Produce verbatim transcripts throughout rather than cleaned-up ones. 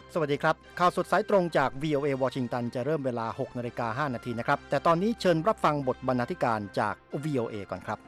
สวัสดีครับข่าวสดสายตรงจาก วี โอ เอ วอชิงตันจะเริ่มเวลา หกนาฬิกาห้านาทีนะครับแต่ตอนนี้เชิญรับฟังบทบรรณาธิการจาก วี โอ เอ ก่อนครับ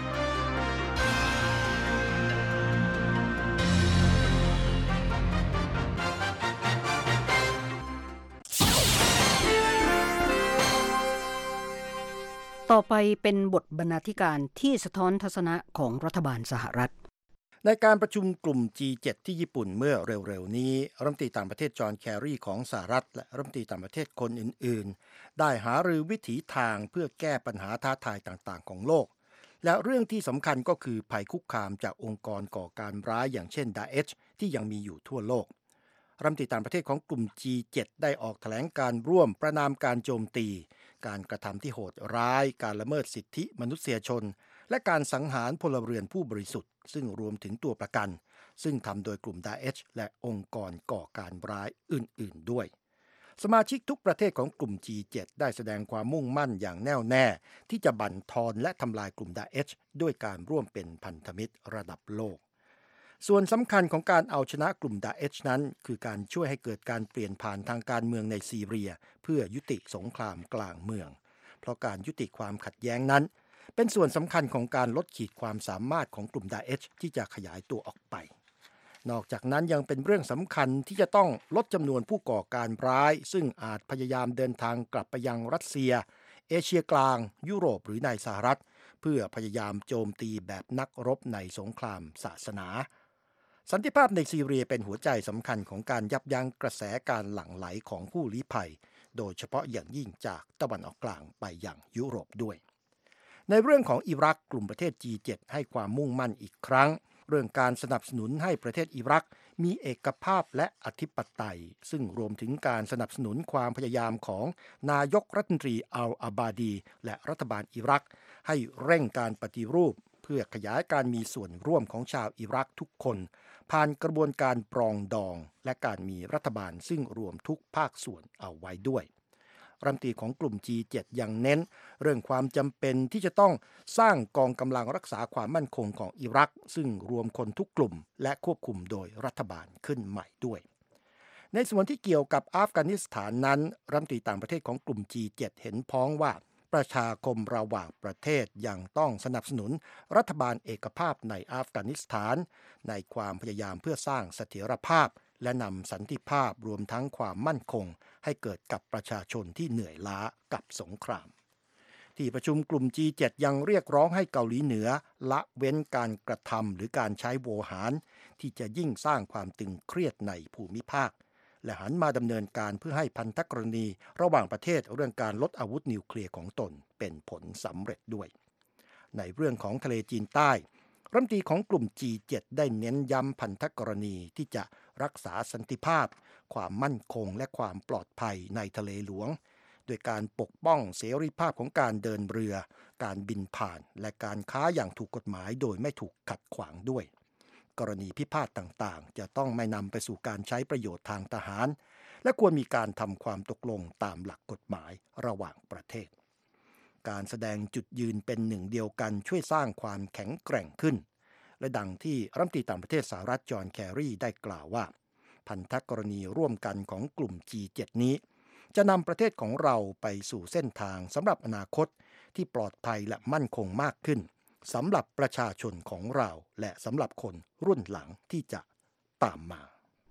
ต่อไปเป็นบทบรรณาธิการที่สะท้อนทัศนะของรัฐบาลสหรัฐในการประชุมกลุ่ม จี เจ็ด ที่ญี่ปุ่นเมื่อเร็วๆนี้รัฐมนตรีต่างประเทศจอห์นแครีของสหรัฐและรัฐมนตรีต่างประเทศคนอื่นๆได้หารือวิถีทางเพื่อแก้ปัญหาท้าทายต่างๆของโลกและเรื่องที่สำคัญก็คือภัยคุกคามจากองค์กรก่อการร้ายอย่างเช่น ดาเอช ที่ยังมีอยู่ทั่วโลกรัฐมนตรีต่างประเทศของกลุ่ม จี เจ็ด ได้ออกแถลงการร่วมประณามการโจมตีการกระทำที่โหดร้ายการละเมิดสิทธิมนุษยชนและการสังหารพลเรือนผู้บริสุทธิ์ซึ่งรวมถึงตัวประกันซึ่งทำโดยกลุ่ม ดาเอช และองค์กรก่อการร้ายอื่นๆด้วยสมาชิกทุกประเทศของกลุ่ม จี เจ็ด ได้แสดงความมุ่งมั่นอย่างแน่วแน่ที่จะบั่นทอนและทำลายกลุ่ม ดาเอช ด้วยการร่วมเป็นพันธมิตรระดับโลกส่วนสำคัญของการเอาชนะกลุ่ม ดาเอช นั้นคือการช่วยให้เกิดการเปลี่ยนผ่านทางการเมืองในซีเรียเพื่อยุติสงครามกลางเมืองเพราะการยุติความขัดแย้งนั้นเป็นส่วนสำคัญของการลดขีดความสามารถของกลุ่ม ดาเอช ที่จะขยายตัวออกไปนอกจากนั้นยังเป็นเรื่องสำคัญที่จะต้องลดจำนวนผู้ก่อการร้ายซึ่งอาจพยายามเดินทางกลับไปยังรัสเซียเอเชียกลางยุโรปหรือในสหรัฐเพื่อพยายามโจมตีแบบนักรบในสงครามศาสนาสันติภาพในซีเรียเป็นหัวใจสำคัญของการยับยั้งกระแสการหลั่งไหลของผู้ลี้ภัยโดยเฉพาะอย่างยิ่งจากตะวันออกกลางไปยังยุโรปด้วยในเรื่องของอิรักกลุ่มประเทศ จี เจ็ด ให้ความมุ่งมั่นอีกครั้งเรื่องการสนับสนุนให้ประเทศอิรักมีเอกภาพและอธิปไตยซึ่งรวมถึงการสนับสนุนความพยายามของนายกรัฐมนตรีอัลอาบาดีและรัฐบาลอิรักให้เร่งการปฏิรูปเพื่อขยายการมีส่วนร่วมของชาวอิรักทุกคนผ่านกระบวนการปรองดองและการมีรัฐบาลซึ่งรวมทุกภาคส่วนเอาไว้ด้วยรัฐมนตรีของกลุ่ม จี เจ็ด ยังเน้นเรื่องความจำเป็นที่จะต้องสร้างกองกำลังรักษาความมั่นคงของอิรักซึ่งรวมคนทุกกลุ่มและควบคุมโดยรัฐบาลขึ้นใหม่ด้วยในส่วนที่เกี่ยวกับอัฟกานิสถานนั้นรัฐมนตรีต่างประเทศของกลุ่ม จี เจ็ด เห็นพ้องว่าประชาคมระหว่างประเทศยังต้องสนับสนุนรัฐบาลเอกภาพในอัฟกานิสถานในความพยายามเพื่อสร้างเสถียรภาพและนำสันติภาพรวมทั้งความมั่นคงให้เกิดกับประชาชนที่เหนื่อยล้ากับสงครามที่ประชุมกลุ่ม จี เจ็ด ยังเรียกร้องให้เกาหลีเหนือละเว้นการกระทำหรือการใช้โวหารที่จะยิ่งสร้างความตึงเครียดในภูมิภาคและหันมาดำเนินการเพื่อให้พันธกรณีระหว่างประเทศเรื่องการลดอาวุธนิวเคลียร์ของตนเป็นผลสำเร็จด้วยในเรื่องของทะเลจีนใต้รัฐมนตรีของกลุ่ม จี เจ็ด ได้เน้นย้ำพันธกรณีที่จะรักษาสันติภาพความมั่นคงและความปลอดภัยในทะเลหลวงโดยการปกป้องเสรีภาพของการเดินเรือการบินผ่านและการค้าอย่างถูกกฎหมายโดยไม่ถูกขัดขวางด้วยกรณีพิพาทต่างๆจะต้องไม่นำไปสู่การใช้ประโยชน์ทางทหารและควรมีการทำความตกลงตามหลักกฎหมายระหว่างประเทศการแสดงจุดยืนเป็นหนึ่งเดียวกันช่วยสร้างความแข็งแกร่งขึ้นและดังที่รัฐมนตรีต่างประเทศสหรัฐจอห์นแครีได้กล่าวว่าพันธกรณีร่วมกันของกลุ่ม จี เจ็ด นี้จะนำประเทศของเราไปสู่เส้นทางสำหรับอนาคตที่ปลอดภัยและมั่นคงมากขึ้นสำหรับประชาชนของเราและสำหรับคนรุ่นหลังที่จะตามมา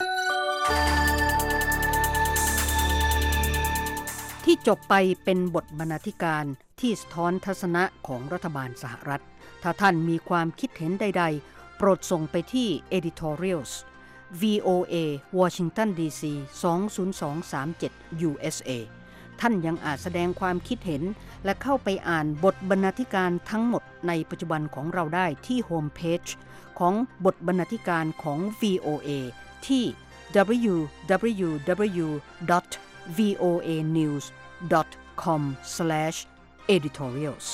ที่จบไปเป็นบทบรรณาธิการที่สะท้อนทัศนะของรัฐบาลสหรัฐถ้าท่านมีความคิดเห็นใดๆโปรดส่งไปที่ editorials วี โอ เอ Washington ดี ซี สอง ศูนย์ สอง สาม เจ็ด ยู เอส เอ ท่านยังอาจแสดงความคิดเห็นและเข้าไปอ่านบทบรรณาธิการทั้งหมดในปัจจุบันของเราได้ที่โฮมเพจของบทบรรณาธิการของ วี โอ เอ ที่ ดับเบิลยู ดับเบิลยู ดับเบิลยู ดอท วี โอ เอ นิวส์ ดอท คอม สแลช เอดิทอเรียลส์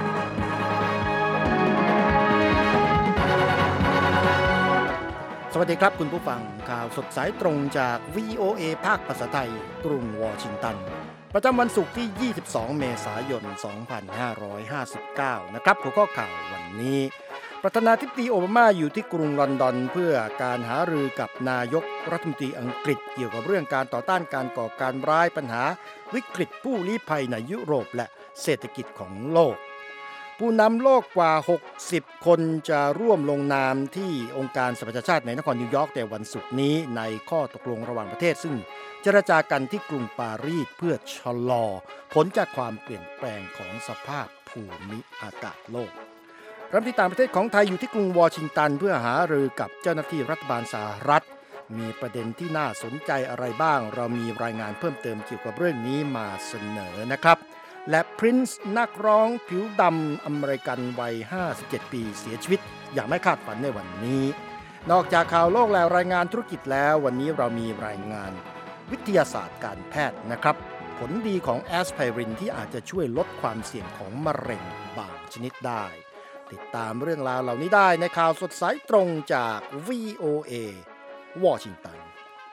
สวัสดีดีครับคุณผู้ฟังข่าวสดสายตรงจาก วี โอ เอ ภาคภาษาไทยกรุงวอชิงตันประจำวันศุกร์ที่ ยี่สิบสอง เมษายน สองพันห้าร้อยห้าสิบเก้า นะครับหัวข้อข่าววันนี้ประธานาธิบดีโอบามาอยู่ที่กรุงลอนดอนเพื่อการหารือกับนายกรัฐมนตรีอังกฤษเกี่ยวกับเรื่องการต่อต้านการก่อการร้ายปัญหาวิกฤตผู้ลี้ภัยในยุโรปและเศรษฐกิจของโลกผู้นำโลกกว่าหกสิบคนจะร่วมลงนามที่องค์การสหประชาชาติในนครนิวยอร์กในวันศุกร์นี้ในข้อตกลงระหว่างประเทศซึ่งเจรจากันที่กรุงปารีสเพื่อชะลอผลจากความเปลี่ยนแปลงของสภาพภูมิอากาศโลกรัฐมนตรีต่างประเทศของไทยอยู่ที่กรุงวอชิงตันเพื่อหารือกับเจ้าหน้าที่รัฐบาลสหรัฐมีประเด็นที่น่าสนใจอะไรบ้างเรามีรายงานเพิ่มเติมเกี่ยวกับเรื่องนี้มาเสนอนะครับและพรินซ์นักร้องผิวดำอเมริกันวัยห้าสิบเจ็ดปีเสียชีวิตอย่างไม่คาดฝันในวันนี้นอกจากข่าวโลกและรายงานธุรกิจแล้ววันนี้เรามีรายงานวิทยาศาสตร์การแพทย์นะครับผลดีของแอสไพรินที่อาจจะช่วยลดความเสี่ยงของมะเร็งบางชนิดได้ติดตามเรื่องราวเหล่านี้ได้ในข่าวสดสายตรงจาก วี โอ เอ วอชิงตัน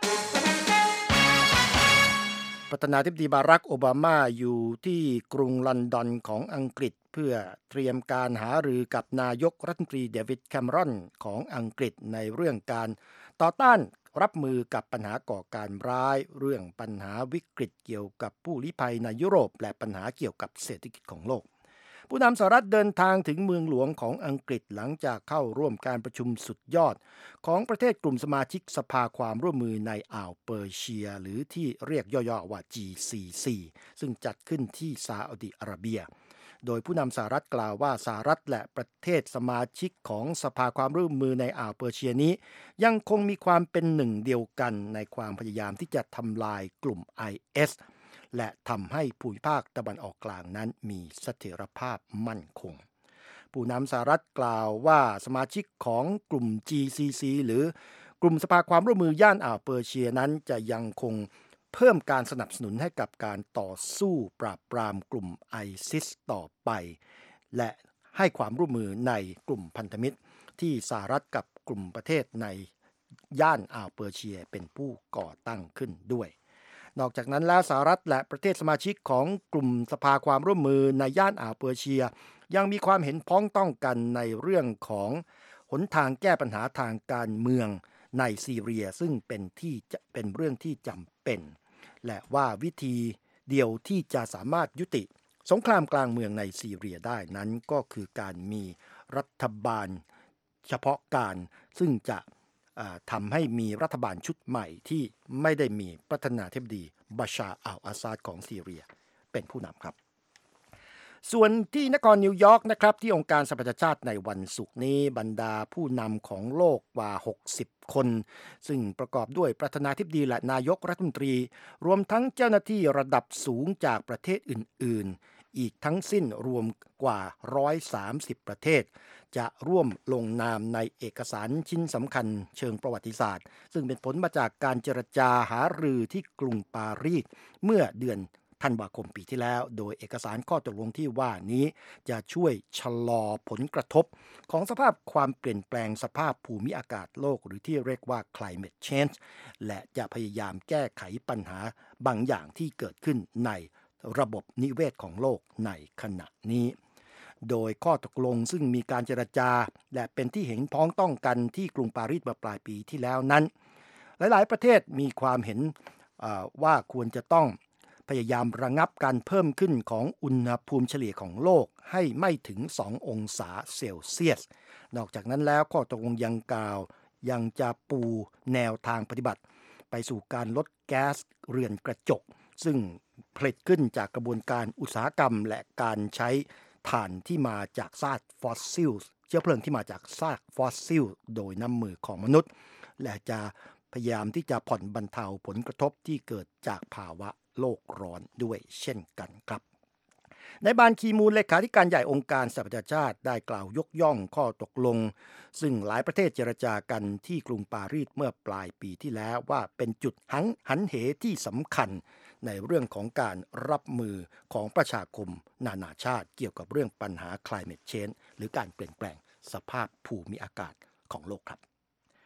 ประธานาธิบดีบารักโอบามาอยู่ที่กรุงลอนดอนของอังกฤษเพื่อเตรียมการหารือกับนายกรัฐมนตรีเดวิดแคมรอนของอังกฤษในเรื่องการต่อต้านรับมือกับปัญหาก่อการร้ายเรื่องปัญหาวิกฤตเกี่ยวกับผู้ลี้ภัยในยุโรปและปัญหาเกี่ยวกับเศรษฐกิจของโลกผู้นำสหรัฐเดินทางถึงเมืองหลวงของอังกฤษหลังจากเข้าร่วมการประชุมสุดยอดของประเทศกลุ่มสมาชิกสภาความร่วมมือในอ่าวเปอร์เซียหรือที่เรียกย่อๆว่า จี ซี ซี ซึ่งจัดขึ้นที่ซาอุดิอาระเบียโดยผู้นำสหรัฐกล่าวว่าสหรัฐและประเทศสมาชิกของสภาความร่วมมือในอ่าวเปอร์เซียนี้ยังคงมีความเป็นหนึ่งเดียวกันในความพยายามที่จะทำลายกลุ่ม ไอ เอสและทำให้ภูมิภาคตะวันออกกลางนั้นมีเสถียรภาพมั่นคงผู้นำสหรัฐกล่าวว่าสมาชิกของกลุ่ม จี ซี ซี หรือกลุ่มสภาความร่วมมือย่านอ่าวเปอร์เซียนั้นจะยังคงเพิ่มการสนับสนุนให้กับการต่อสู้ปราบปรามกลุ่มไอซิสต่อไปและให้ความร่วมมือในกลุ่มพันธมิตรที่สหรัฐกับกลุ่มประเทศในย่านอ่าวเปอร์เซียเป็นผู้ก่อตั้งขึ้นด้วยนอกจากนั้นแล้วสหรัฐและประเทศสมาชิกของกลุ่มสภาความร่วมมือในย่านอ่าวเปอร์เซียยังมีความเห็นพ้องต้องกันในเรื่องของหนทางแก้ปัญหาทางการเมืองในซีเรียซึ่งเป็นที่จะเป็นเรื่องที่จำเป็นและว่าวิธีเดียวที่จะสามารถยุติสงครามกลางเมืองในซีเรียได้นั้นก็คือการมีรัฐบาลเฉพาะการซึ่งจะทำให้มีรัฐบาลชุดใหม่ที่ไม่ได้มีประธานาธิบดีบาชาร์อัลอาซาดของซีเรียเป็นผู้นำครับส่วนที่นครนิวยอร์กนะครับที่องค์การสหประชาชาติในวันศุกร์นี้บรรดาผู้นำของโลกกว่าหกสิบคนซึ่งประกอบด้วยประธานาธิบดีและนายกรัฐมนตรีรวมทั้งเจ้าหน้าที่ระดับสูงจากประเทศอื่นๆอีกทั้งสิ้นรวมกว่าหนึ่งร้อยสามสิบประเทศจะร่วมลงนามในเอกสารชิ้นสำคัญเชิงประวัติศาสตร์ซึ่งเป็นผลมาจากการเจรจาหารือที่กรุงปารีสเมื่อเดือนธันวาคมปีที่แล้วโดยเอกสารข้อตกลงที่ว่านี้จะช่วยชะลอผลกระทบของสภาพความเปลี่ยนแปลงสภาพภูมิอากาศโลกหรือที่เรียกว่า climate change และจะพยายามแก้ไขปัญหาบางอย่างที่เกิดขึ้นในระบบนิเวศของโลกในขณะนี้โดยข้อตกลงซึ่งมีการเจรจาและเป็นที่เห็นพ้องต้องกันที่กรุงปารีสเมื่อปลายปีที่แล้วนั้นหลายๆประเทศมีความเห็นว่าควรจะต้องพยายามระงับการเพิ่มขึ้นของอุณหภูมิเฉลี่ยของโลกให้ไม่ถึงสององศาเซลเซียสนอกจากนั้นแล้วข้อตกลงยังกล่าวยังจะปูแนวทางปฏิบัติไปสู่การลดแก๊สเรือนกระจกซึ่งผลิตขึ้นจากกระบวนการอุตสาหกรรมและการใช้ถ่านที่มาจากซากฟอสซิลเชื้อเพลิงที่มาจากซากฟอสซิลโดยน้ำมือของมนุษย์และจะพยายามที่จะผ่อนบรรเทาผลกระทบที่เกิดจากภาวะโลกร้อนด้วยเช่นกันครับในบานคีมูลเลขาธิการใหญ่องค์การสหประชาชาติได้กล่าวยกย่องข้อตกลงซึ่งหลายประเทศเจรจากันที่กรุงปารีสเมื่อปลายปีที่แล้วว่าเป็นจุดหันหันเหที่สำคัญในเรื่องของการรับมือของประชาคมนานาชาติเกี่ยวกับเรื่องปัญหา climate change หรือการเปลี่ยนแปลงสภาพภูมิอากาศของโลกครับ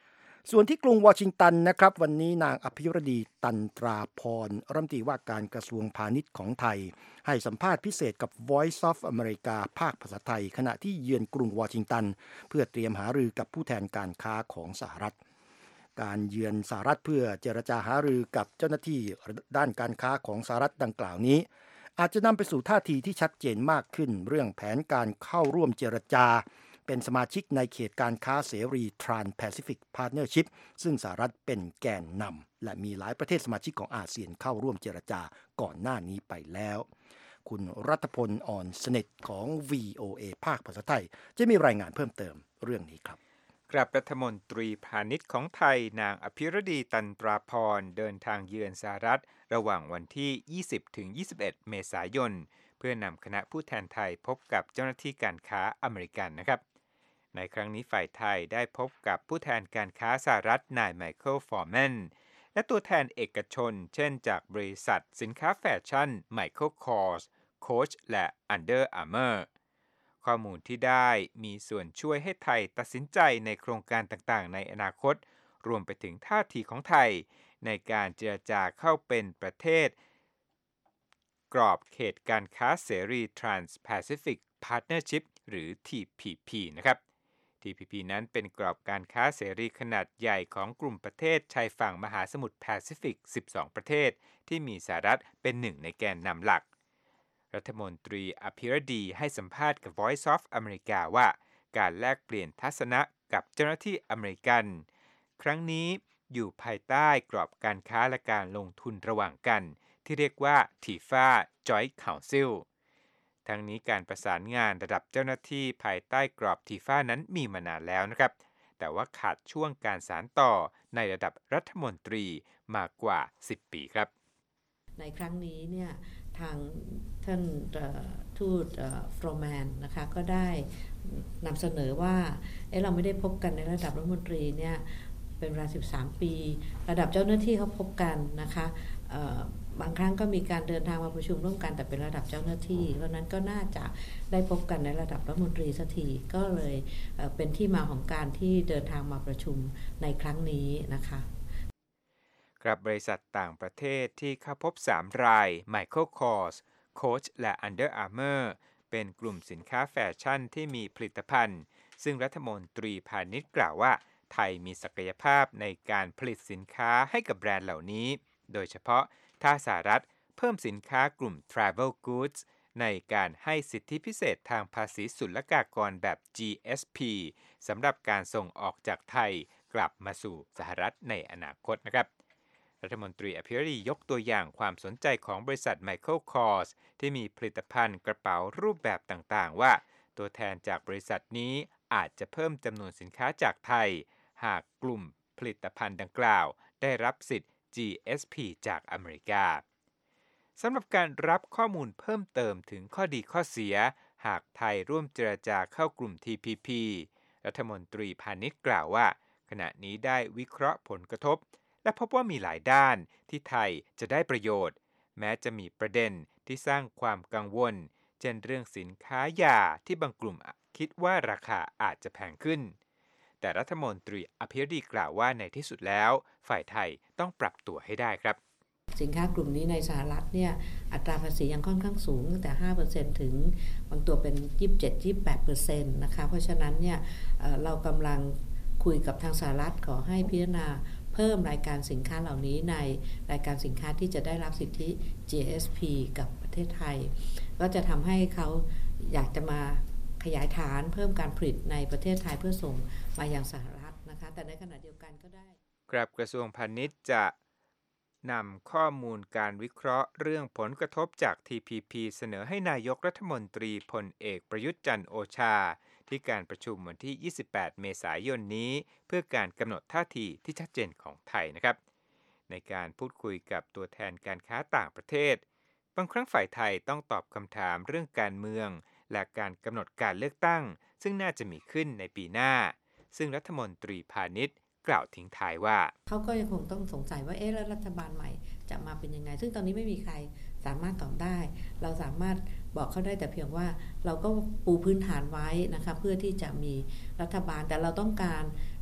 ส่วนที่กรุงวอชิงตันนะครับวันนี้นางอภิรดีตันตราพรรัฐมนตรีว่าการกระทรวงพาณิชย์ของไทยให้สัมภาษณ์พิเศษกับ Voice of America ภาคภาษาไทยขณะที่เยือนกรุงวอชิงตันเพื่อเตรียมหารือกับผู้แทนการค้าของสหรัฐการเยือนสหรัฐเพื่อเจรจาหารือกับเจ้าหน้าที่ด้านการค้าของสหรัฐดังกล่าวนี้อาจจะนำไปสู่ท่าทีที่ชัดเจนมากขึ้นเรื่องแผนการเข้าร่วมเจรจาเป็นสมาชิกในเขตการค้าเสรี Trans-Pacific Partnership ซึ่งสหรัฐเป็นแกนนำและมีหลายประเทศสมาชิกของอาเซียนเข้าร่วมเจรจาก่อนหน้านี้ไปแล้วคุณรัฐพล อ่อนสนิทของ วี โอ เอ ภาคภาษาไทยจะมีรายงานเพิ่มเติมเรื่องนี้ครับกลับรัฐมนตรีพาณิชย์ของไทยนางอภิรดีตันตราพรเดินทางเยือนสหรัฐระหว่างวันที่ ยี่สิบถึงยี่สิบเอ็ด เมษายนเพื่อนำคณะผู้แทนไทยพบกับเจ้าหน้าที่การค้าอเมริกันนะครับในครั้งนี้ฝ่ายไทยได้พบกับผู้แทนการค้าสหรัฐนายไมเคิล ฟอร์แมนและตัวแทนเอกชนเช่นจากบริษัทสินค้าแฟชั่นไมเคิล คอร์ส โค้ชและ Under Armour ข้อมูลที่ได้มีส่วนช่วยให้ไทยตัดสินใจในโครงการต่างๆในอนาคตรวมไปถึงท่าทีของไทยในการเจรจาเข้าเป็นประเทศกรอบเขตการค้าเสรี Trans-Pacific Partnership หรือ ที พี พี นะครับ ที พี พี นั้นเป็นกรอบการค้าเสรีขนาดใหญ่ของกลุ่มประเทศชายฝั่งมหาสมุทรแปซิฟิก สิบสอง ประเทศที่มีสหรัฐเป็นหนึ่งในแกนนำหลักรัฐมนตรีอภิรดีให้สัมภาษณ์กับ Voice of America ว่าการแลกเปลี่ยนทัศนะกับเจ้าหน้าที่อเมริกันครั้งนี้อยู่ภายใต้กรอบการค้าและการลงทุนระหว่างกันที่เรียกว่า ที เอฟ เอ Joint Council ทั้งนี้การประสานงานระดับเจ้าหน้าที่ภายใต้กรอบ ที เอฟ เอ นั้นมีมานานแล้วนะครับแต่ว่าขาดช่วงการสานต่อในระดับรัฐมนตรีมากกว่าสิบปีครับในครั้งนี้เนี่ยทางท่านทูตฟรอแมนนะคะก็ได้นำเสนอว่าเอ๊ะเราไม่ได้พบกันในระดับรัฐมนตรีเนี่ยเป็นเวลาสิบสามปีระดับเจ้าหน้าที่เขาพบกันนะคะบางครั้งก็มีการเดินทางมาประชุมร่วมกันแต่เป็นระดับเจ้าหน้าที่เพราะนั้นก็น่าจะได้พบกันในระดับรัฐมนตรีสักทีก็เลยเป็นที่มาของการที่เดินทางมาประชุมในครั้งนี้นะคะกับบริษัทต่างประเทศที่เข้าพบสามราย Michael Kors, Coach และ Under Armour เป็นกลุ่มสินค้าแฟชั่นที่มีผลิตภัณฑ์ซึ่งรัฐมนตรีพาณิชย์กล่าวว่าไทยมีศักยภาพในการผลิตสินค้าให้กับแบรนด์เหล่านี้โดยเฉพาะถ้าสหรัฐเพิ่มสินค้ากลุ่ม Travel Goods ในการให้สิทธิพิเศษทางภาษีศุลกากรแบบ จี เอส พี สำหรับการส่งออกจากไทยกลับมาสู่สหรัฐในอนาคตนะครับรัฐมนตรีอภิรดียกตัวอย่างความสนใจของบริษัท Michael Kors ที่มีผลิตภัณฑ์กระเป๋ารูปแบบต่างๆว่าตัวแทนจากบริษัทนี้อาจจะเพิ่มจำนวนสินค้าจากไทยหากกลุ่มผลิตภัณฑ์ดังกล่าวได้รับสิทธิ์ จี เอส พี จากอเมริกาสำหรับการรับข้อมูลเพิ่มเติมถึงข้อดีข้อเสียหากไทยร่วมเจรจาเข้ากลุ่ม ที พี พี รัฐมนตรีพาณิชย์กล่าวว่าขณะนี้ได้วิเคราะห์ผลกระทบและพบว่ามีหลายด้านที่ไทยจะได้ประโยชน์แม้จะมีประเด็นที่สร้างความกังวลเช่นเรื่องสินค้ายาที่บางกลุ่มคิดว่าราคาอาจจะแพงขึ้นแต่รัฐมนตรีอภิรดีกล่าวว่าในที่สุดแล้วฝ่ายไทยต้องปรับตัวให้ได้ครับสินค้ากลุ่มนี้ในสหรัฐเนี่ยอัตราภาษียังค่อนข้างสูงตั้งแต่ ห้าเปอร์เซ็นต์ ถึงบางตัวเป็น ยี่สิบเจ็ดถึงยี่สิบแปดเปอร์เซ็นต์ นะคะเพราะฉะนั้นเนี่ยเรากำลังคุยกับทางสหรัฐขอให้พิจารณาเพิ่มรายการสินค้าเหล่านี้ในรายการสินค้าที่จะได้รับสิทธิ จี เอส พี กับประเทศไทยก็จะทำให้เขาอยากจะมาขยายฐานเพิ่มการผลิตในประเทศไทยเพื่อส่งมายังสหรัฐนะคะแต่ในขณะเดียวกันก็ได้ครับกระทรวงพาณิชย์จะนำข้อมูลการวิเคราะห์เรื่องผลกระทบจาก ที พี พี เสนอให้นายกรัฐมนตรีพลเอกประยุทธ์จันทร์โอชาที่การประชุมวันที่ ยี่สิบแปด เมษายนนี้เพื่อการกำหนดท่าทีที่ชัดเจนของไทยนะครับในการพูดคุยกับตัวแทนการค้าต่างประเทศบางครั้งฝ่ายไทยต้องตอบคำถามเรื่องการเมืองและการกำหนดการเลือกตั้งซึ่งน่าจะมีขึ้นในปีหน้าซึ่งรัฐมนตรีพาณิชย์กล่าวทิ้งท้ายว่าเขาก็ยังคงต้องสงสัยว่าเอ๊ะแล้วรัฐบาลใหม่จะมาเป็นยังไงซึ่งตอนนี้ไม่มีใครสามารถตอบได้เราสามารถบอกเขาได้แต่เพียงว่าเราก็ปูพื้นฐานไว้นะคะเพื่อที่จะมีรัฐบาลแต่เราต้องการ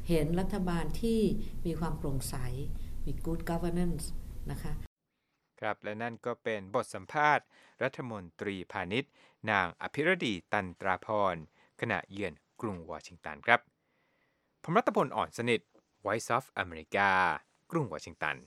เห็นรัฐบาลที่มีความโปร่งใสมี good governance นะคะครับและนั่นก็เป็นบทสัมภาษณ์รัฐมนตรีพาณิชย์นางอภิรดีตันตราพรขณะเยือนกรุงวอชิงตันครับผมรัตพลอ่อนสนิท Voice of America กรุงวอชิงตัน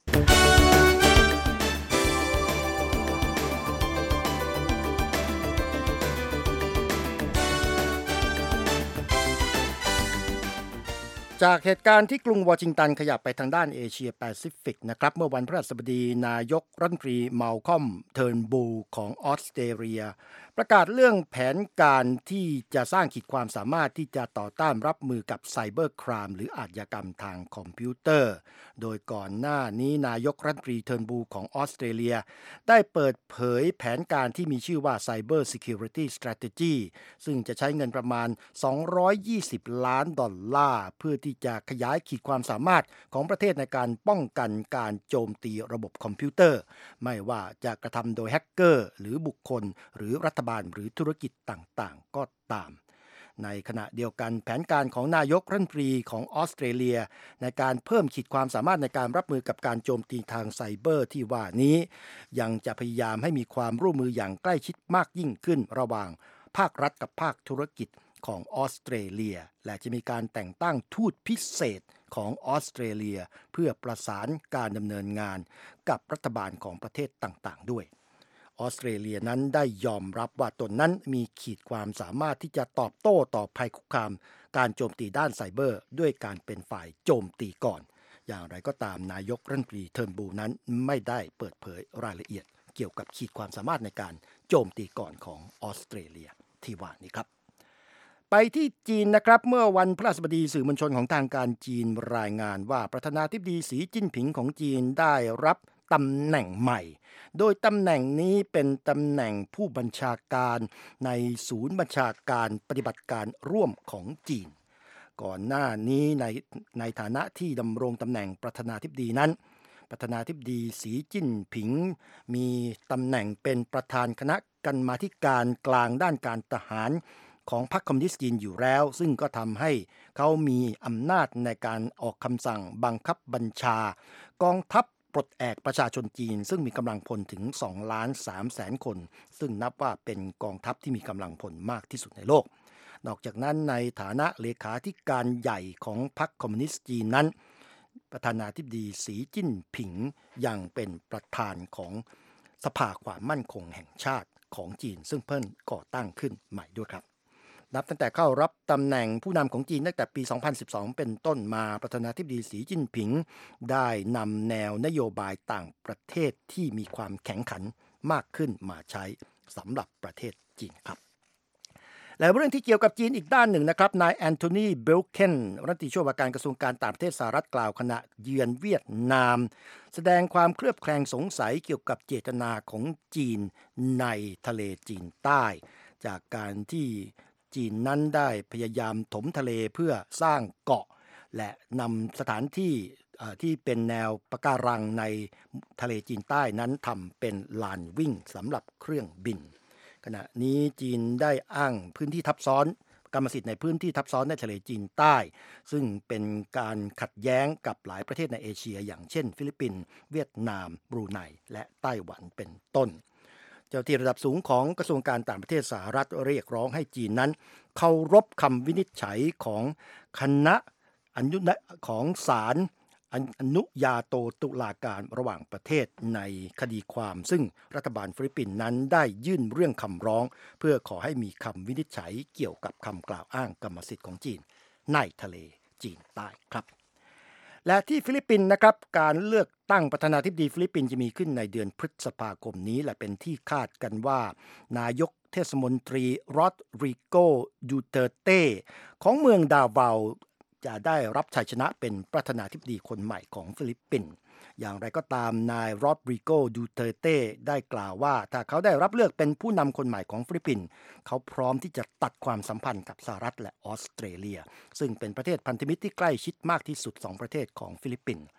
จากเหตุการณ์ที่กรุงวอชิงตันขยับไปทางด้านเอเชียแปซิฟิกนะครับเมื่อวันพฤหัสบดีนายกรัฐมนตรีมัลคอมเทิร์นบูลของออสเตรเลียประกาศเรื่องแผนการที่จะสร้างขีดความสามารถที่จะต่อต้านรับมือกับไซเบอร์ครามหรืออาชญากรรมทางคอมพิวเตอร์โดยก่อนหน้านี้นายกรัฐมนตรีเทิร์นบูลของออสเตรเลียได้เปิดเผยแผนการที่มีชื่อว่า Cyber Security Strategy ซึ่งจะใช้เงินประมาณสองร้อยยี่สิบล้านดอลลาร์เพื่อที่จะขยายขีดความสามารถของประเทศในการป้องกันการโจมตีระบบคอมพิวเตอร์ไม่ว่าจะกระทำโดยแฮกเกอร์หรือบุคคลหรือรัฐบาลหรือธุรกิจต่างๆก็ตามในขณะเดียวกันแผนการของนายกรัฐมนตรีของออสเตรเลียในการเพิ่มขีดความสามารถในการรับมือกับการโจมตีทางไซเบอร์ที่ว่านี้ยังจะพยายามให้มีความร่วมมืออย่างใกล้ชิดมากยิ่งขึ้นระหว่างภาครัฐกับภาคธุรกิจของออสเตรเลียและจะมีการแต่งตั้งทูตพิเศษของออสเตรเลียเพื่อประสานการดำเนินงานกับรัฐบาลของประเทศต่างๆด้วยออสเตรเลียนั้นได้ยอมรับว่าตนนั้นมีขีดความสามารถที่จะตอบโต้ต่อภัยคุกคามการโจมตีด้านไซเบอร์ด้วยการเป็นฝ่ายโจมตีก่อนอย่างไรก็ตามนายกรัฐมนตรีเทิร์นบูลนั้นไม่ได้เปิดเผยรายละเอียดเกี่ยวกับขีดความสามารถในการโจมตีก่อนของออสเตรเลียที่ว่านี้ครับไปที่จีนนะครับเมื่อวันพฤหัสบดีสื่อมวลชนของทางการจีนรายงานว่าประธานาธิบดีสีจิ้นผิงของจีนได้รับตำแหน่งใหม่โดยตำแหน่งนี้เป็นตำแหน่งผู้บัญชาการในศูนย์บัญชาการปฏิบัติการร่วมของจีนก่อนหน้านี้ในในฐานะที่ดำรงตำแหน่งประธานาธิบดีนั้นประธานาธิบดีสีจิ้นผิงมีตำแหน่งเป็นประธานคณะกรรมาธิการกลางด้านการทหารของพรรคคอมมิวนิสต์จีนอยู่แล้วซึ่งก็ทำให้เขามีอำนาจในการออกคำสั่งบังคับบัญชากองทัพปลดแอกประชาชนจีนซึ่งมีกำลังพลถึงสองล้านสามแสนคนซึ่งนับว่าเป็นกองทัพที่มีกำลังพลมากที่สุดในโลกนอกจากนั้นในฐานะเลขาธิการใหญ่ของพรรคคอมมิวนิสต์จีนนั้นประธานาธิบดีสีจิ้นผิงยังเป็นประธานของสภาความมั่นคงแห่งชาติของจีนซึ่งเพิ่งก่อตั้งขึ้นใหม่ด้วยครับนับตั้งแต่เข้ารับตำแหน่งผู้นำของจีนตั้งแต่ปีสองพันสิบสองเป็นต้นมาประธานาธิบดีสีจิ้นผิงได้นำแนวนโยบายต่างประเทศที่มีความแข็งขันมากขึ้นมาใช้สำหรับประเทศจีนครับและเรื่องที่เกี่ยวกับจีนอีกด้านหนึ่งนะครับนายแอนโทนีเบลเคนรัฐมนตรีช่วยว่าการกระทรวงการต่างประเทศสหรัฐกล่าวขณะเยือนเวียดนามแสดงความเคลือบแคลงสงสัยเกี่ยวกับเจตนาของจีนในทะเลจีนใต้จากการที่จีนนั้นได้พยายามถมทะเลเพื่อสร้างเกาะและนำสถานที่ที่เป็นแนวปะการังในทะเลจีนใต้นั้นทำเป็นลานวิ่งสำหรับเครื่องบินขณะนี้จีนได้อ้างพื้นที่ทับซ้อนกรรมสิทธิ์ในพื้นที่ทับซ้อนในทะเลจีนใต้ซึ่งเป็นการขัดแย้งกับหลายประเทศในเอเชียอย่างเช่นฟิลิปปินส์เวียดนามบรูไนและไต้หวันเป็นต้นเจ้าที่ระดับสูงของกระทรวงการต่างประเทศสหรัฐเรียกร้องให้จีนนั้นเคารพคำวินิจฉัยของคณะอนุของศาลอนุญาโตตุลาการระหว่างประเทศในคดีความซึ่งรัฐบาลฟิลิปปินส์นั้นได้ยื่นเรื่องคำร้องเพื่อขอให้มีคำวินิจฉัยเกี่ยวกับคำกล่าวอ้างกรรมสิทธิ์ของจีนในทะเลจีนใต้ครับและที่ฟิลิปปินส์นะครับการเลือกตั้งประธานาธิบดีฟิลิปปินส์จะมีขึ้นในเดือนพฤษภาคมนี้และเป็นที่คาดกันว่านายกเทศมนตรีโรดริโก ดูเตอร์เต้ของเมืองดาวาจะได้รับชัยชนะเป็นประธานาธิบดีคนใหม่ของฟิลิปปินส์อย่างไรก็ตามนายโรดริโก ดูเตอร์เต้ได้กล่าวว่าถ้าเขาได้รับเลือกเป็นผู้นำคนใหม่ของฟิลิปปินส์เขาพร้อมที่จะตัดความสัมพันธ์กับสหรัฐและออสเตรเลียซึ่งเป็นประเทศพันธมิตรที่ใกล้ชิดมากที่สุดสองประเทศของฟิลิปปินส์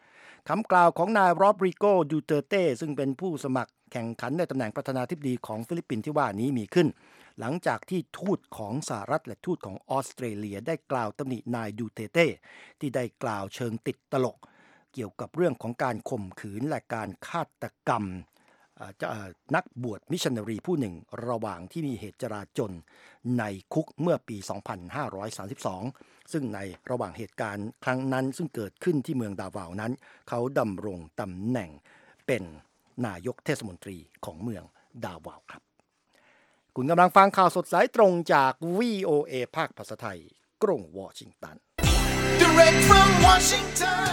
คำกล่าวของนายโรดริโก ดูเตอร์เต้ซึ่งเป็นผู้สมัครแข่งขันในตำแหน่งประธานาธิบดีของฟิลิปปินส์ที่ว่านี้มีขึ้นหลังจากที่ทูตของสหรัฐและทูตของออสเตรเลียได้กล่าวตำหนินายดูเตอร์เต้ที่ได้กล่าวเชิงติดตลกเกี่ยวกับเรื่องของการข่มขืนและการฆาตกรรมนักบวชมิชชันนารีผู้หนึ่งระหว่างที่มีเหตุจลาจลในคุกเมื่อปี สองพันห้าร้อยสามสิบสอง ซึ่งในระหว่างเหตุการณ์ครั้งนั้นซึ่งเกิดขึ้นที่เมืองดาวาวนั้นเขาดำรงตำแหน่งเป็นนายกเทศมนตรีของเมืองดาวาวครับคุณกำลังฟังข่าวสดสายตรงจาก วี โอ เอ ภาคภาษาไทยกรุงวอชิงตัน Direct from Washington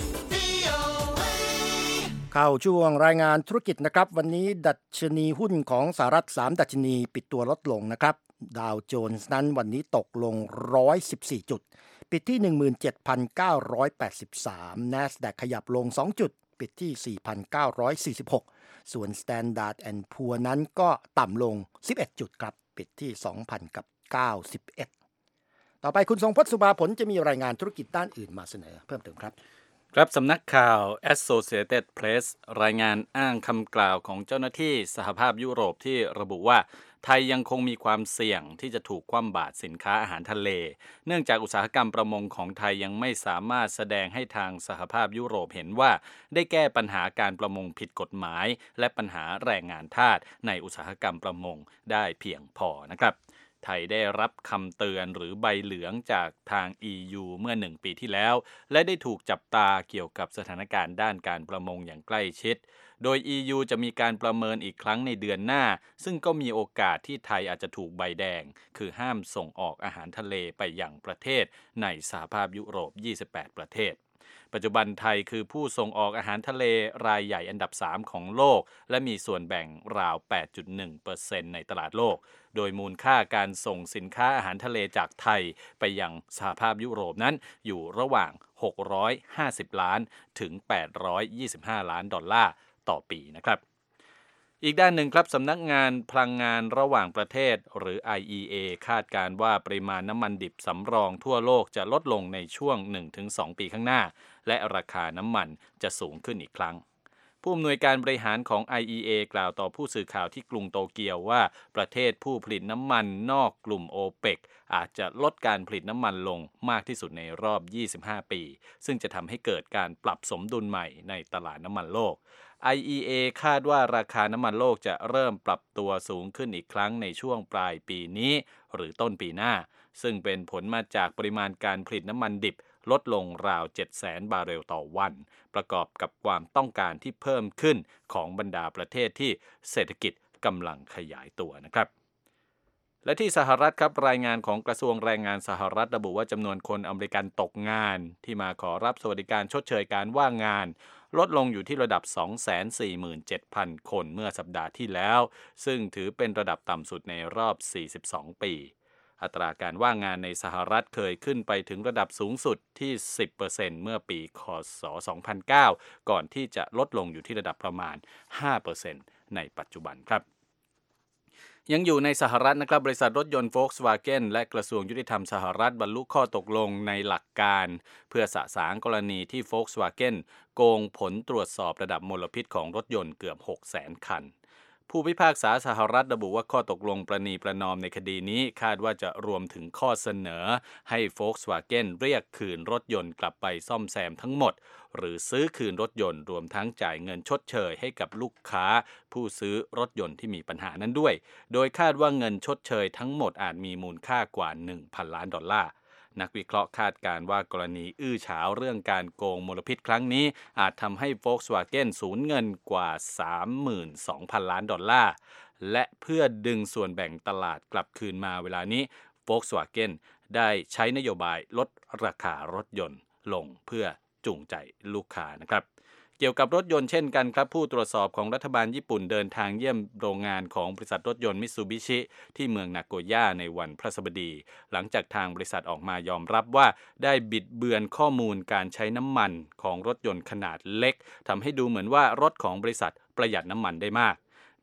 เข้าช่วงรายงานธุรกิจนะครับวันนี้ดัชนีหุ้นของสหรัฐสามดัชนีปิดตัวลดลงนะครับดาวโจนส์นั้นวันนี้ตกลงหนึ่งร้อยสิบสี่จุดปิดที่ หนึ่งหมื่นเจ็ดพันเก้าร้อยแปดสิบสาม NASDAQ ขยับลงสองจุดปิดที่ สี่พันเก้าร้อยสี่สิบหก ส่วน Standard แอนด์ Poor นั้นก็ต่ำลงสิบเอ็ดจุดครับปิดที่ สองพันเก้าสิบเอ็ด ต่อไปคุณทรงพจน์สุภาผลจะมีรายงานธุรกิจด้านอื่นมาเสนอเพิ่มเติมครับครับสำนักข่าว Associated Press รายงานอ้างคำกล่าวของเจ้าหน้าที่สหภาพยุโรปที่ระบุว่าไทยยังคงมีความเสี่ยงที่จะถูกคว่ำบาตรสินค้าอาหารทะเลเนื่องจากอุตสาหกรรมประมงของไทยยังไม่สามารถแสดงให้ทางสหภาพยุโรปเห็นว่าได้แก้ปัญหาการประมงผิดกฎหมายและปัญหาแรงงานทาสในอุตสาหกรรมประมงได้เพียงพอนะครับไทยได้รับคำเตือนหรือใบเหลืองจากทาง อี ยู เมื่อหนึ่งปีที่แล้วและได้ถูกจับตาเกี่ยวกับสถานการณ์ด้านการประมงอย่างใกล้ชิดโดย อี ยู จะมีการประเมินอีกครั้งในเดือนหน้าซึ่งก็มีโอกาสที่ไทยอาจจะถูกใบแดงคือห้ามส่งออกอาหารทะเลไปยังประเทศในสหภาพยุโรปยี่สิบแปดประเทศปัจจุบันไทยคือผู้ส่งออกอาหารทะเลรายใหญ่อันดับสามของโลกและมีส่วนแบ่งราว แปดจุดหนึ่งเปอร์เซ็นต์ ในตลาดโลกโดยมูลค่าการส่งสินค้าอาหารทะเลจากไทยไปยังสหภาพยุโรปนั้นอยู่ระหว่างหกร้อยห้าสิบล้านถึงแปดร้อยยี่สิบห้าล้านดอลลาร์ต่อปีนะครับอีกด้านหนึ่งครับสำนักงานพลังงานระหว่างประเทศหรือ ไอ อี เอ คาดการณ์ว่าปริมาณน้ำมันดิบสำรองทั่วโลกจะลดลงในช่วง หนึ่งถึงสอง ปีข้างหน้าและราคาน้ำมันจะสูงขึ้นอีกครั้งผู้อำนวยการบริหารของ ไอ อี เอ กล่าวต่อผู้สื่อข่าวที่กรุงโตเกียวว่าประเทศผู้ผลิตน้ำมันนอกกลุ่ม โอเปก อาจจะลดการผลิตน้ำมันลงมากที่สุดในรอบยี่สิบห้าปีซึ่งจะทำให้เกิดการปรับสมดุลใหม่ในตลาดน้ำมันโลก ไอ อี เอ คาดว่าราคาน้ำมันโลกจะเริ่มปรับตัวสูงขึ้นอีกครั้งในช่วงปลายปีนี้หรือต้นปีหน้าซึ่งเป็นผลมาจากปริมาณการผลิตน้ำมันดิบลดลงราว เจ็ดแสน บาร์เรลต่อวันประกอบกับความต้องการที่เพิ่มขึ้นของบรรดาประเทศที่เศรษฐกิจกำลังขยายตัวนะครับและที่สหรัฐครับรายงานของกระทรวงแรงงานสหรัฐระบุว่าจำนวนคนอเมริกันตกงานที่มาขอรับสวัสดิการชดเชยการว่างงานลดลงอยู่ที่ระดับ สองแสนสี่หมื่นเจ็ดพัน คนเมื่อสัปดาห์ที่แล้วซึ่งถือเป็นระดับต่ำสุดในรอบสี่สิบสองปีอัตราการว่างงานในสหรัฐเคยขึ้นไปถึงระดับสูงสุดที่ สิบเปอร์เซ็นต์ เมื่อปีค.ศ. สองพันเก้าก่อนที่จะลดลงอยู่ที่ระดับประมาณ ห้าเปอร์เซ็นต์ ในปัจจุบันครับยังอยู่ในสหรัฐนะครับบริษัทรถยนต์ Volkswagen และกระทรวงยุติธรรมสหรัฐบรรลุข้อตกลงในหลักการเพื่อสะสางกรณีที่ Volkswagen โกงผลตรวจสอบระดับมลพิษของรถยนต์เกือบ หกแสน คันผู้พิพากษาสหรัฐระบุว่าข้อตกลงประนีประนอมในคดีนี้คาดว่าจะรวมถึงข้อเสนอให้ Volkswagen เรียกคืนรถยนต์กลับไปซ่อมแซมทั้งหมดหรือซื้อคืนรถยนต์รวมทั้งจ่ายเงินชดเชยให้กับลูกค้าผู้ซื้อรถยนต์ที่มีปัญหานั้นด้วยโดยคาดว่าเงินชดเชยทั้งหมดอาจมีมูลค่ากว่า หนึ่งพัน ล้านดอลลาร์นักวิเคราะห์คาดการณ์ว่ากรณีอื้อฉาวเรื่องการโกงมลพิษครั้งนี้อาจทำให้ Volkswagen สูญเงินกว่า สามหมื่นสองพัน ล้านดอลลาร์และเพื่อดึงส่วนแบ่งตลาดกลับคืนมาเวลานี้ Volkswagen ได้ใช้นโยบายลดราคารถยนต์ลงเพื่อจูงใจลูกค้านะครับเกี่ยวกับรถยนต์เช่นกันครับผู้ตรวจสอบของรัฐบาลญี่ปุ่นเดินทางเยี่ยมโรงงานของบริษัทรถยนต์มิตซูบิชิที่เมืองนาโกย่าในวันพฤหัสบดีหลังจากทางบริษัทออกมายอมรับว่าได้บิดเบือนข้อมูลการใช้น้ำมันของรถยนต์ขนาดเล็กทำให้ดูเหมือนว่ารถของบริษัทประหยัดน้ำมันได้มาก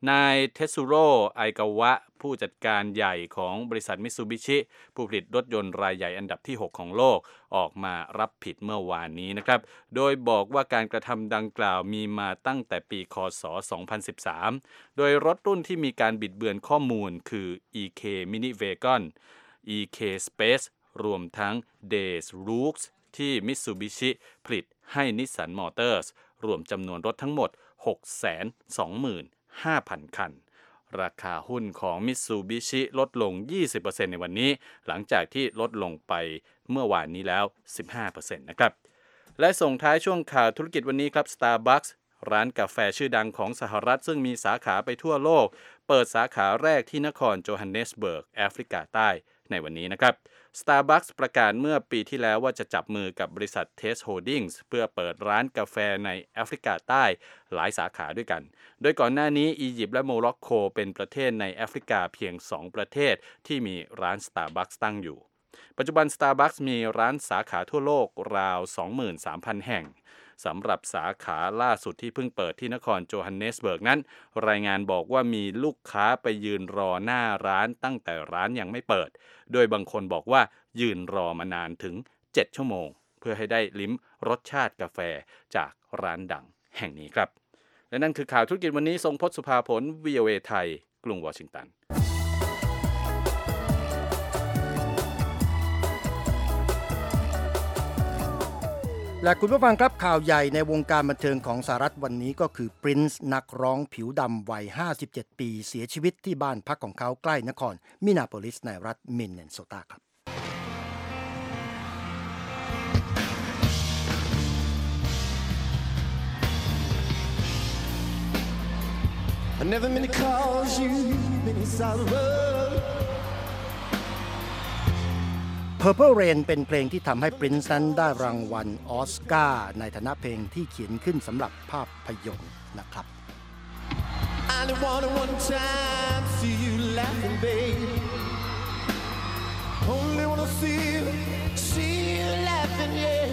นายเทสุโร่ไอกาวะผู้จัดการใหญ่ของบริษัทมิตซูบิชิผู้ผลิตรถยนต์รายใหญ่อันดับที่หกของโลกออกมารับผิดเมื่อวานนี้นะครับโดยบอกว่าการกระทำดังกล่าวมีมาตั้งแต่ปีค.ศ. สองพันสิบสามโดยรถรุ่นที่มีการบิดเบือนข้อมูลคือ อี เค Mini Wagon อี เค Space รวมทั้ง Days Rooks ที่ Mitsubishi ผลิตให้ Nissan Motors รวมจำนวนรถทั้งหมด หกแสนสองหมื่นห้าพัน คันราคาหุ้นของ Mitsubishi ลดลง ยี่สิบเปอร์เซ็นต์ ในวันนี้หลังจากที่ลดลงไปเมื่อวานนี้แล้ว สิบห้าเปอร์เซ็นต์ นะครับและส่งท้ายช่วงข่าวธุรกิจวันนี้ครับ Starbucks ร้านกาแฟชื่อดังของสหรัฐซึ่งมีสาขาไปทั่วโลกเปิดสาขาแรกที่นครโจฮันเนสเบิร์กแอฟริกาใต้ในวันนี้นะครับ Starbucks ประกาศเมื่อปีที่แล้วว่าจะจับมือกับบริษัท Taste Holdings เพื่อเปิดร้านกาแฟในแอฟริกาใต้หลายสาขาด้วยกันโดยก่อนหน้านี้อียิปต์และโมร็อกโกเป็นประเทศในแอฟริกาเพียงสองประเทศที่มีร้าน Starbucks ตั้งอยู่ปัจจุบัน Starbucks มีร้านสาขาทั่วโลกราว สองหมื่นสามพัน แห่งสำหรับสาขาล่าสุดที่เพิ่งเปิดที่นครโจฮันเนสเบิร์กนั้นรายงานบอกว่ามีลูกค้าไปยืนรอหน้าร้านตั้งแต่ร้านยังไม่เปิดโดยบางคนบอกว่ายืนรอมานานถึงเจ็ดชั่วโมงเพื่อให้ได้ลิ้มรสชาติกาแฟจากร้านดังแห่งนี้ครับและนั่นคือข่าวธุรกิจวันนี้ทรงพจน์สุภาผล วี โอ เอ ไทยกรุงวอชิงตันและคุณผู้ฟังครับข่าวใหญ่ในวงการบันเทิงของสหรัฐวันนี้ก็คือปรินซ์นักร้องผิวดำวัยห้าสิบเจ็ดปีเสียชีวิตที่บ้านพักของเขาใกล้นครมินนาโพลิสในรัฐมินเนโซตาครับ I never meant to cause you any sorrow Purple Rain เป็นเพลงที่ทำให้ Prince นั้นได้รางวัลออสการ์ในฐานะเพลงที่เขียนขึ้นสำหรับภาพยนตร์นะครับ I only wanted one time to see you laughing, babe. Only wanna see you, see you laughing,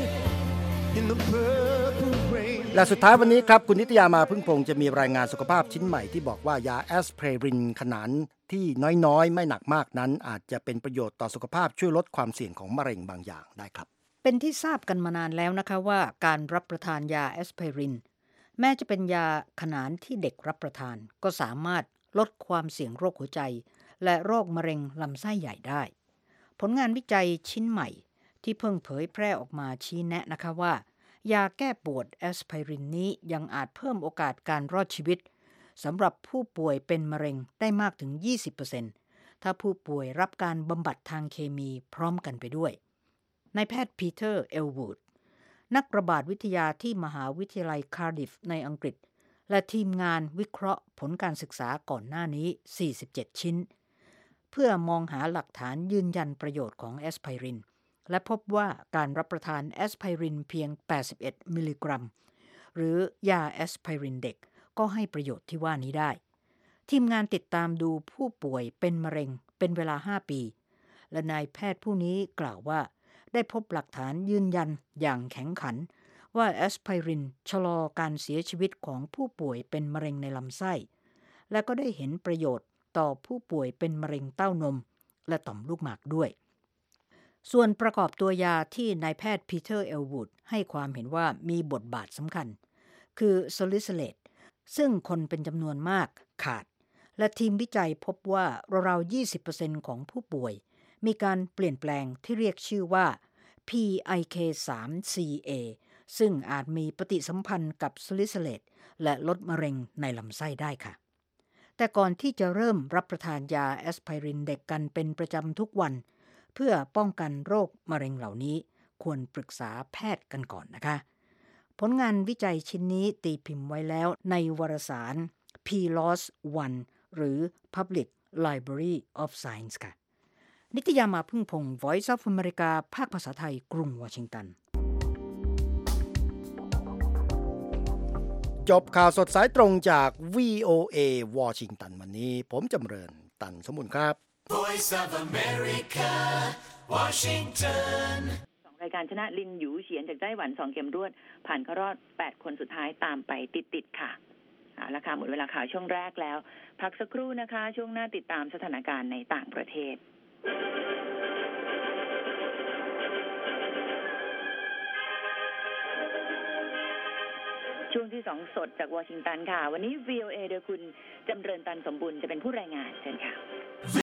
yeah, in the purple rain. และสุดท้ายวันนี้ครับคุณนิตยามาพึ่งพงษ์จะมีรายงานสุขภาพชิ้นใหม่ที่บอกว่ายาแอสไพรินขนาดที่น้อยๆไม่หนักมากนั้นอาจจะเป็นประโยชน์ต่อสุขภาพช่วยลดความเสี่ยงของมะเร็งบางอย่างได้ครับเป็นที่ทราบกันมานานแล้วนะคะว่าการรับประทานยาแอสไพรินแม้จะเป็นยาขนาดที่เด็กรับประทานก็สามารถลดความเสี่ยงโรคหัวใจและโรคมะเร็งลำไส้ใหญ่ได้ผลงานวิจัยชิ้นใหม่ที่เพิ่งเผยแพร่ออกมาชี้แนะนะคะว่ายาแก้ปวดแอสไพรินนี้ยังอาจเพิ่มโอกาสการรอดชีวิตสำหรับผู้ป่วยเป็นมะเร็งได้มากถึง ยี่สิบเปอร์เซ็นต์ ถ้าผู้ป่วยรับการบำบัดทางเคมีพร้อมกันไปด้วยนายแพทย์ปีเตอร์เอลวูดนักระบาดวิทยาที่มหาวิทยาลัยคาร์ดิฟในอังกฤษและทีมงานวิเคราะห์ผลการศึกษาก่อนหน้านี้สี่สิบเจ็ดชิ้นเพื่อมองหาหลักฐานยืนยันประโยชน์ของแอสไพรินและพบว่าการรับประทานแอสไพรินเพียงแปดสิบเอ็ดมิลลิกรัมหรือยาแอสไพรินเด็กก็ให้ประโยชน์ที่ว่านี้ได้ทีมงานติดตามดูผู้ป่วยเป็นมะเร็งเป็นเวลาห้าปีและนายแพทย์ผู้นี้กล่าวว่าได้พบหลักฐานยืนยันอย่างแข็งขันว่าแอสไพรินชะลอการเสียชีวิตของผู้ป่วยเป็นมะเร็งในลำไส้และก็ได้เห็นประโยชน์ต่อผู้ป่วยเป็นมะเร็งเต้านมและต่อมลูกหมากด้วยส่วนประกอบตัวยาที่นายแพทย์ปีเตอร์เอลวูดให้ความเห็นว่ามีบทบาทสำคัญคือซาลิซิเลตซึ่งคนเป็นจำนวนมากขาดและทีมวิจัยพบว่าราวๆ ยี่สิบเปอร์เซ็นต์ ของผู้ป่วยมีการเปลี่ยนแปลงที่เรียกชื่อว่า พี ไอ เค ทรี ซี เอ ซึ่งอาจมีปฏิสัมพันธ์กับซาลิซิเลตและลดมะเร็งในลำไส้ได้ค่ะแต่ก่อนที่จะเริ่มรับประทานยาแอสไพรินเด็กกันเป็นประจำทุกวันเพื่อป้องกันโรคมะเร็งเหล่านี้ควรปรึกษาแพทย์กันก่อนนะคะผลงานวิจัยชิ้นนี้ตีพิมพ์ไว้แล้วในวารสาร พี แอล โอ เอส วัน หรือ Public Library of Science ค่ะนิตยามาพึ่งพงษ์ Voice of America ภาคภาษาไทยกรุงวอชิงตันจบข่าวสดสายตรงจาก วี โอ เอ วอชิงตันวันนี้ผมจำเริญตันสมบูรณ์ครับ Voice of America Washington รายการชนะลินหยูเฉียนจากไต้หวันสองเกมรวดผ่านเข้ารอบแปดคนสุดท้ายตามไปติดๆค่ะเอาละค่ะหมดเวลาข่าวช่วงแรกแล้วพักสักครู่นะคะช่วงหน้าติดตามสถานการณ์ในต่างประเทศช่วงที่สองสดจากวอชิงตันค่ะวันนี้ วี โอ เอ โดยคุณจำเริญตันสมบุญจะเป็นผู้รายงานเชิญค่ะ